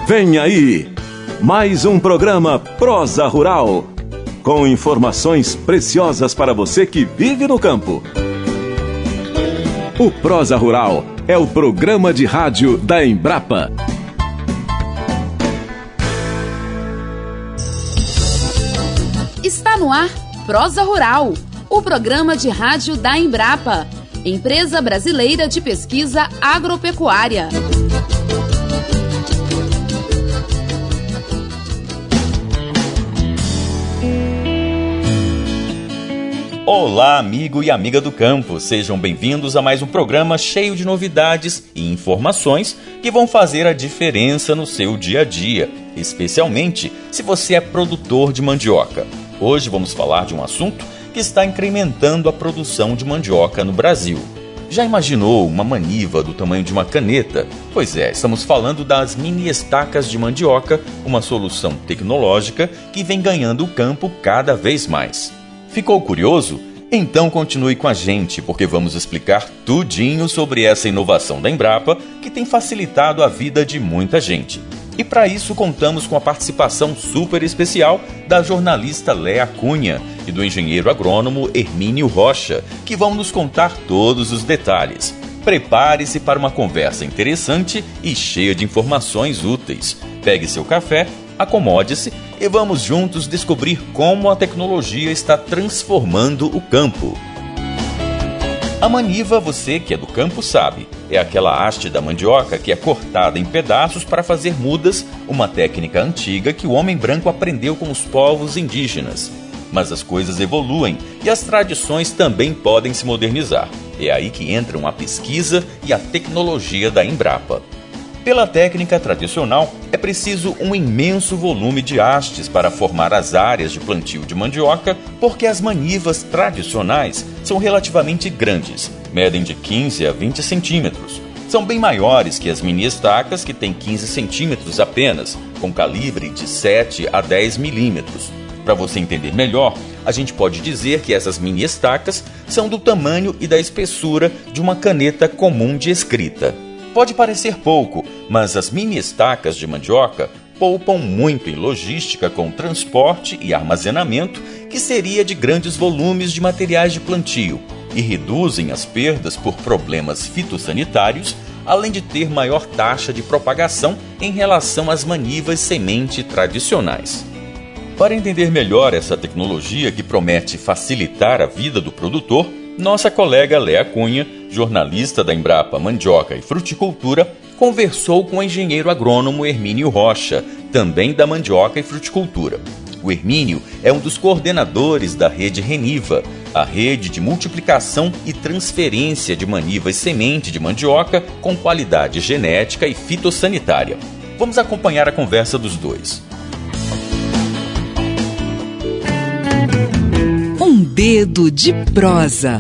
Vem aí, mais um programa Prosa Rural, com informações preciosas para você que vive no campo. O Prosa Rural é o programa de rádio da Embrapa. Está no ar Prosa Rural, o programa de rádio da Embrapa, Empresa Brasileira de Pesquisa Agropecuária. Olá, amigo e amiga do campo, sejam bem-vindos a mais um programa cheio de novidades e informações que vão fazer a diferença no seu dia a dia, especialmente se você é produtor de mandioca. Hoje vamos falar de um assunto que está incrementando a produção de mandioca no Brasil. Já imaginou uma maniva do tamanho de uma caneta? Pois é, estamos falando das mini estacas de mandioca, uma solução tecnológica que vem ganhando o campo cada vez mais. Ficou curioso? Então continue com a gente, porque vamos explicar tudinho sobre essa inovação da Embrapa que tem facilitado a vida de muita gente. E para isso contamos com a participação super especial da jornalista Léa Cunha e do engenheiro agrônomo Hermínio Rocha, que vão nos contar todos os detalhes. Prepare-se para uma conversa interessante e cheia de informações úteis. Pegue seu café, acomode-se e vamos juntos descobrir como a tecnologia está transformando o campo. A maniva, você que é do campo sabe, é aquela haste da mandioca que é cortada em pedaços para fazer mudas, uma técnica antiga que o homem branco aprendeu com os povos indígenas. Mas as coisas evoluem e as tradições também podem se modernizar. É aí que entram a pesquisa e a tecnologia da Embrapa. Pela técnica tradicional, é preciso um imenso volume de hastes para formar as áreas de plantio de mandioca, porque as manivas tradicionais são relativamente grandes, medem de 15 a 20 centímetros. São bem maiores que as mini estacas, que têm 15 centímetros apenas, com calibre de 7 a 10 milímetros. Para você entender melhor, a gente pode dizer que essas mini estacas são do tamanho e da espessura de uma caneta comum de escrita. Pode parecer pouco, mas as mini estacas de mandioca poupam muito em logística com transporte e armazenamento, que seria de grandes volumes de materiais de plantio, e reduzem as perdas por problemas fitossanitários, além de ter maior taxa de propagação em relação às manivas semente tradicionais. Para entender melhor essa tecnologia que promete facilitar a vida do produtor, nossa colega Léa Cunha, jornalista da Embrapa Mandioca e Fruticultura, conversou com o engenheiro agrônomo Hermínio Rocha, também da Mandioca e Fruticultura. O Hermínio é um dos coordenadores da rede Reniva, a rede de multiplicação e transferência de manivas semente de mandioca com qualidade genética e fitossanitária. Vamos acompanhar a conversa dos dois. Um dedo de prosa.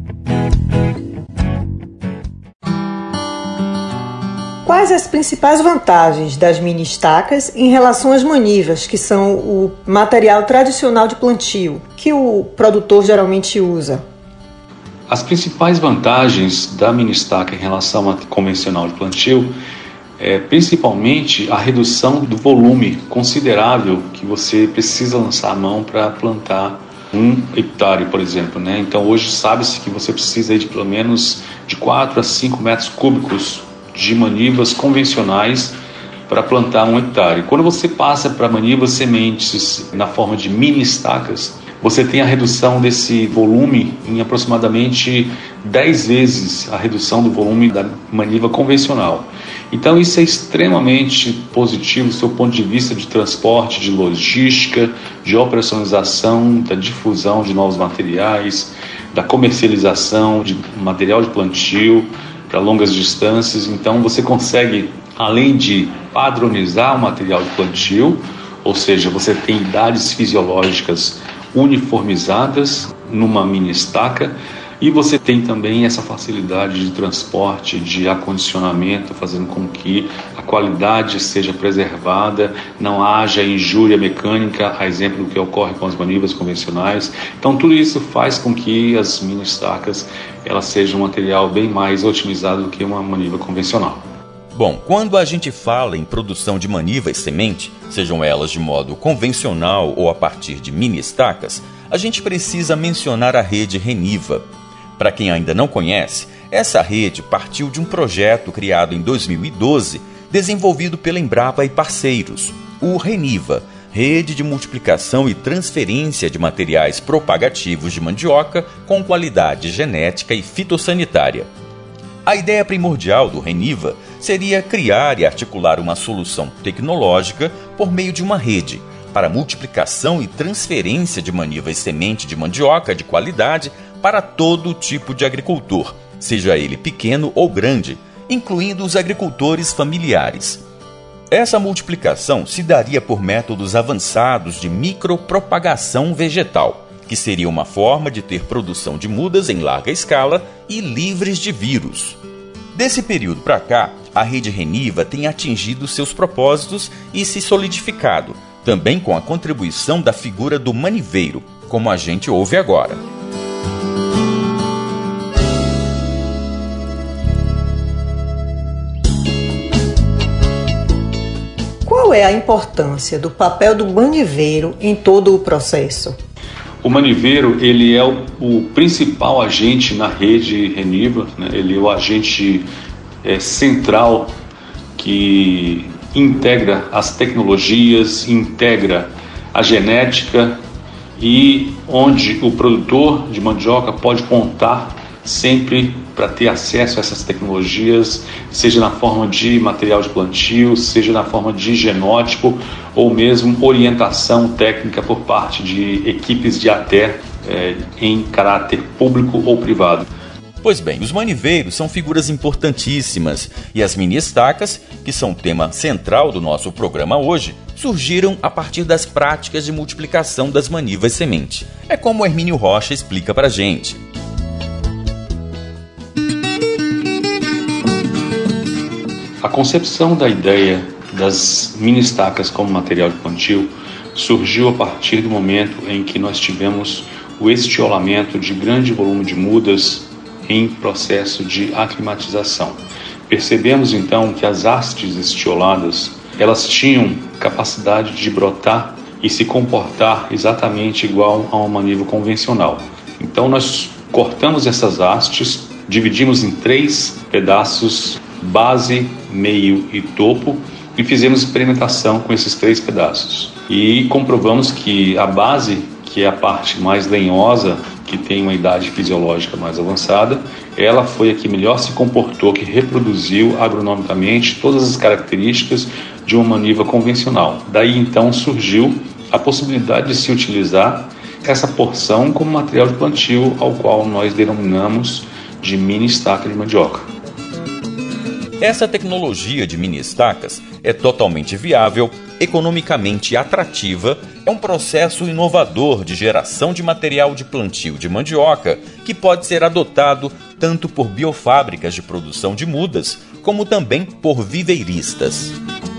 Quais as principais vantagens das mini estacas em relação às manivas, que são o material tradicional de plantio, que o produtor geralmente usa? As principais vantagens da mini estaca em relação à convencional de plantio é principalmente a redução do volume considerável que você precisa lançar a mão para plantar 1 hectare, por exemplo, né? Então hoje sabe-se que você precisa de pelo menos de 4 a 5 metros cúbicos de manivas convencionais para plantar 1 hectare. Quando você passa para manivas sementes na forma de mini estacas, você tem a redução desse volume em aproximadamente 10 vezes a redução do volume da maniva convencional. Então isso é extremamente positivo do seu ponto de vista de transporte, de logística, de operacionalização, da difusão de novos materiais, da comercialização de material de plantio para longas distâncias. Então você consegue, além de padronizar o material de plantio, ou seja, você tem idades fisiológicas uniformizadas numa mini estaca, e você tem também essa facilidade de transporte, de acondicionamento, fazendo com que a qualidade seja preservada, não haja injúria mecânica, a exemplo do que ocorre com as manivas convencionais. Então tudo isso faz com que as mini estacas elas sejam um material bem mais otimizado do que uma maniva convencional. Bom, quando a gente fala em produção de maniva e semente, sejam elas de modo convencional ou a partir de mini estacas, a gente precisa mencionar a rede Reniva. Para quem ainda não conhece, essa rede partiu de um projeto criado em 2012, desenvolvido pela Embrapa e parceiros, o Reniva, Rede de Multiplicação e Transferência de Materiais Propagativos de Mandioca com qualidade genética e fitossanitária. A ideia primordial do Reniva seria criar e articular uma solução tecnológica por meio de uma rede para multiplicação e transferência de maniva e semente de mandioca de qualidade para todo tipo de agricultor, seja ele pequeno ou grande, incluindo os agricultores familiares. Essa multiplicação se daria por métodos avançados de micropropagação vegetal, que seria uma forma de ter produção de mudas em larga escala e livres de vírus. Desse período para cá, a rede Reniva tem atingido seus propósitos e se solidificado, também com a contribuição da figura do maniveiro, como a gente ouve agora. Qual é a importância do papel do maniveiro em todo o processo? O maniveiro, ele é o principal agente na rede Reniva, né? Ele é o agente central que integra as tecnologias, integra a genética e onde o produtor de mandioca pode contar sempre para ter acesso a essas tecnologias, seja na forma de material de plantio, seja na forma de genótipo ou mesmo orientação técnica por parte de equipes de ATE em caráter público ou privado. Pois bem, os maniveiros são figuras importantíssimas e as mini estacas, que são tema central do nosso programa hoje, surgiram a partir das práticas de multiplicação das manivas semente. É como o Hermínio Rocha explica pra gente. A concepção da ideia das mini estacas como material de plantio surgiu a partir do momento em que nós tivemos o estiolamento de grande volume de mudas em processo de aclimatização. Percebemos então que as hastes estioladas, elas tinham capacidade de brotar e se comportar exatamente igual a uma maniva convencional. Então nós cortamos essas hastes, dividimos em 3 pedaços, base, meio e topo, e fizemos experimentação com esses 3 pedaços. E comprovamos que a base, que é a parte mais lenhosa, que tem uma idade fisiológica mais avançada, ela foi a que melhor se comportou, que reproduziu agronomicamente todas as características de uma maniva convencional. Daí então surgiu a possibilidade de se utilizar essa porção como material de plantio, ao qual nós denominamos de mini estaca de mandioca. Essa tecnologia de mini estacas é totalmente viável, economicamente atrativa, é um processo inovador de geração de material de plantio de mandioca que pode ser adotado tanto por biofábricas de produção de mudas, como também por viveiristas.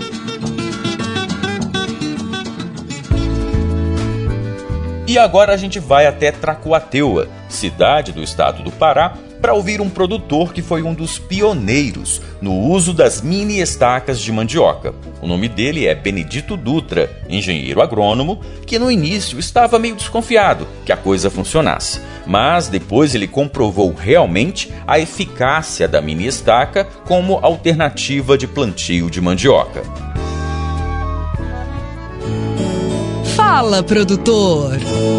E agora a gente vai até Tracuateua, cidade do estado do Pará, para ouvir um produtor que foi um dos pioneiros no uso das mini estacas de mandioca. O nome dele é Benedito Dutra, engenheiro agrônomo, que no início estava meio desconfiado que a coisa funcionasse. Mas depois ele comprovou realmente a eficácia da mini estaca como alternativa de plantio de mandioca. Fala, produtor!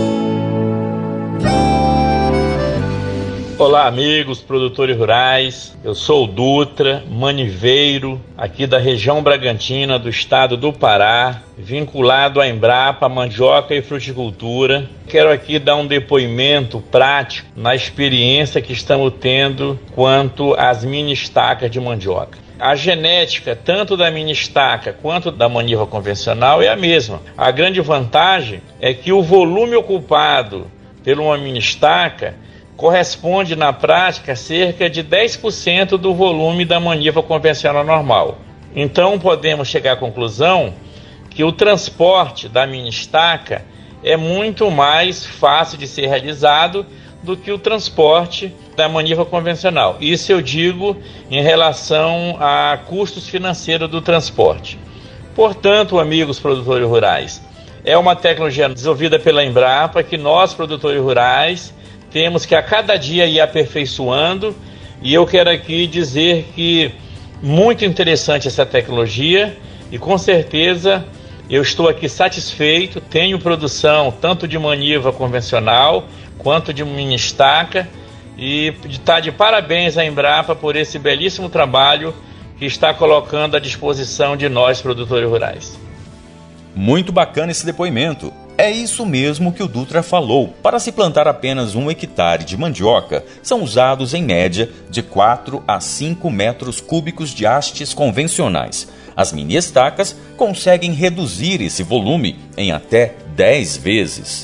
Olá, amigos produtores rurais. Eu sou o Dutra, maniveiro, aqui da região Bragantina, do estado do Pará, vinculado à Embrapa, Mandioca e Fruticultura. Quero aqui dar um depoimento prático na experiência que estamos tendo quanto às mini estacas de mandioca. A genética, tanto da mini estaca quanto da maniva convencional, é a mesma. A grande vantagem é que o volume ocupado por uma mini estaca corresponde na prática a cerca de 10% do volume da maniva convencional normal. Então podemos chegar à conclusão que o transporte da mini estaca é muito mais fácil de ser realizado do que o transporte da maniva convencional. Isso eu digo em relação a custos financeiros do transporte. Portanto, amigos produtores rurais, é uma tecnologia desenvolvida pela Embrapa que nós, produtores rurais, temos que a cada dia ir aperfeiçoando, e eu quero aqui dizer que muito interessante essa tecnologia e com certeza eu estou aqui satisfeito, tenho produção tanto de maniva convencional quanto de mini estaca, e está de parabéns à Embrapa por esse belíssimo trabalho que está colocando à disposição de nós, produtores rurais. Muito bacana esse depoimento. É isso mesmo que o Dutra falou. Para se plantar apenas 1 hectare de mandioca, são usados em média de 4 a 5 metros cúbicos de hastes convencionais. As mini estacas conseguem reduzir esse volume em até 10 vezes.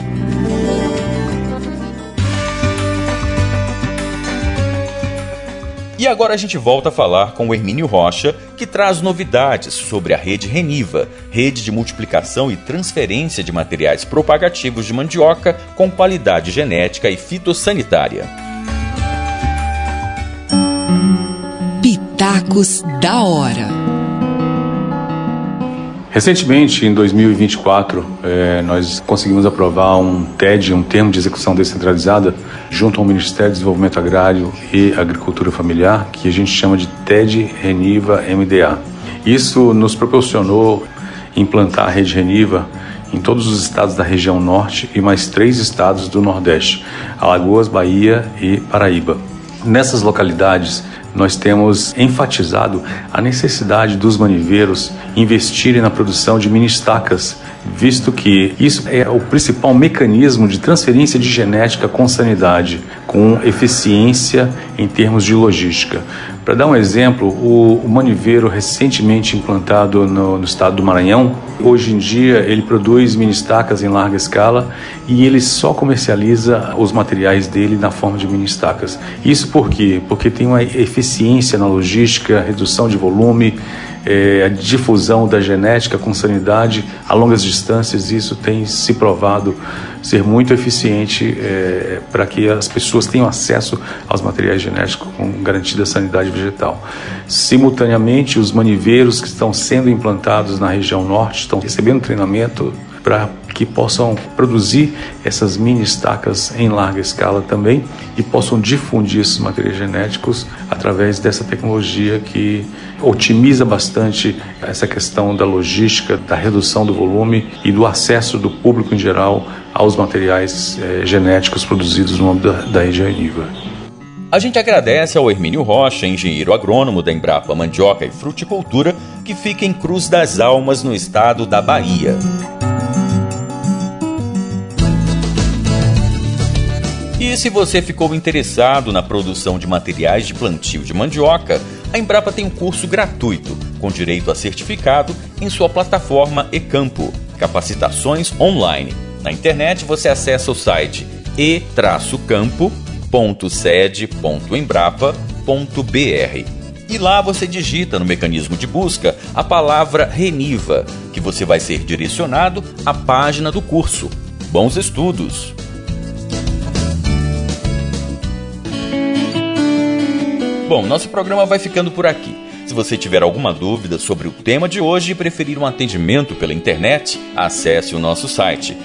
E agora a gente volta a falar com o Hermínio Rocha, que traz novidades sobre a rede Reniva, rede de multiplicação e transferência de materiais propagativos de mandioca com qualidade genética e fitossanitária. Pitacos da hora. Recentemente, em 2024, nós conseguimos aprovar um TED, um Termo de Execução Descentralizada, junto ao Ministério do Desenvolvimento Agrário e Agricultura Familiar, que a gente chama de TED Reniva MDA. Isso nos proporcionou implantar a rede Reniva em todos os estados da região norte e mais 3 estados do Nordeste, Alagoas, Bahia e Paraíba. Nessas localidades, nós temos enfatizado a necessidade dos maniveiros investirem na produção de mini estacas, visto que isso é o principal mecanismo de transferência de genética com sanidade, com eficiência em termos de logística. Para dar um exemplo, o maniveiro recentemente implantado no estado do Maranhão, hoje em dia ele produz mini estacas em larga escala e ele só comercializa os materiais dele na forma de mini estacas. Isso por quê? Porque tem uma eficiência na logística, redução de volume, a difusão da genética com sanidade a longas distâncias. Isso tem se provado ser muito eficiente para que as pessoas tenham acesso aos materiais genéticos com garantida sanidade vegetal. Simultaneamente, os maniveiros que estão sendo implantados na região norte estão recebendo treinamento para que possam produzir essas mini estacas em larga escala também e possam difundir esses materiais genéticos através dessa tecnologia que otimiza bastante essa questão da logística, da redução do volume e do acesso do público em geral aos materiais genéticos produzidos no âmbito da rede Reniva. A gente agradece ao Hermínio Rocha, engenheiro agrônomo da Embrapa Mandioca e Fruticultura, que fica em Cruz das Almas, no estado da Bahia. E se você ficou interessado na produção de materiais de plantio de mandioca, a Embrapa tem um curso gratuito, com direito a certificado, em sua plataforma eCampo, capacitações online. Na internet você acessa o site e-campo.sede.embrapa.br e lá você digita no mecanismo de busca a palavra Reniva, que você vai ser direcionado à página do curso. Bons estudos! Bom, nosso programa vai ficando por aqui. Se você tiver alguma dúvida sobre o tema de hoje e preferir um atendimento pela internet, acesse o nosso site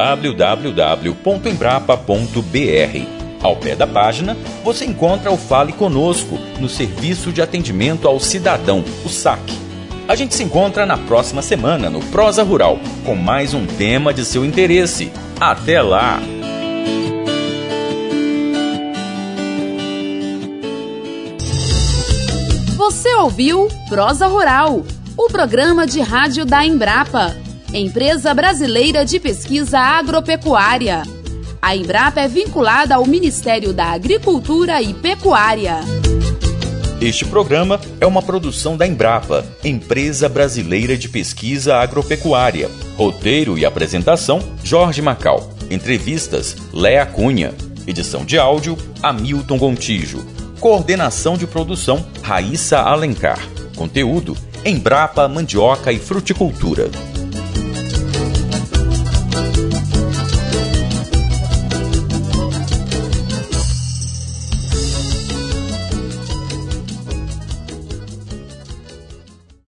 www.embrapa.br. Ao pé da página, você encontra o Fale Conosco, no Serviço de Atendimento ao Cidadão, o SAC. A gente se encontra na próxima semana no Prosa Rural, com mais um tema de seu interesse. Até lá! Você ouviu Prosa Rural, o programa de rádio da Embrapa, Empresa Brasileira de Pesquisa Agropecuária. A Embrapa é vinculada ao Ministério da Agricultura e Pecuária. Este programa é uma produção da Embrapa, Empresa Brasileira de Pesquisa Agropecuária. Roteiro e apresentação, Jorge Macau. Entrevistas, Léa Cunha. Edição de áudio, Hamilton Gontijo. Coordenação de produção, Raíssa Alencar. Conteúdo, Embrapa Mandioca e Fruticultura.